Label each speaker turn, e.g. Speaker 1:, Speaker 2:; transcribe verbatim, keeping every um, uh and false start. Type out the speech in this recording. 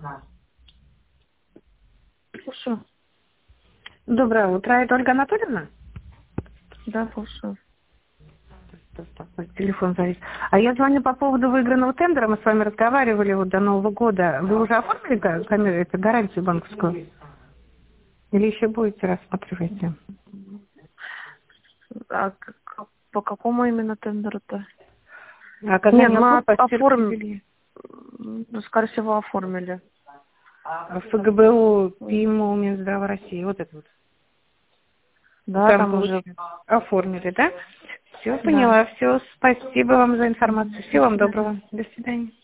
Speaker 1: Слушаю.
Speaker 2: Доброе утро, это Ольга Анатольевна?
Speaker 1: Да, слушаю.
Speaker 2: Телефон завис. А я звоню по поводу выигранного тендера. Мы с вами разговаривали вот до Нового года. Вы уже оформили га- камеру, это, гарантию банковскую? Или еще будете рассматривать?
Speaker 1: А к- к- по какому именно тендеру-то?
Speaker 2: А когда
Speaker 1: Нет, мы
Speaker 2: по
Speaker 1: оформим,
Speaker 2: белье?
Speaker 1: ну, скорее всего, оформили.
Speaker 2: ФГБУ, ПИМО, Минздрава России. Вот это вот.
Speaker 1: Да,
Speaker 2: Там
Speaker 1: там
Speaker 2: получили.
Speaker 1: уже.
Speaker 2: Оформили, да? Все,
Speaker 1: Да.
Speaker 2: поняла. Все, спасибо вам за информацию. Всего
Speaker 1: До
Speaker 2: вам
Speaker 1: свидания.
Speaker 2: доброго. До свидания.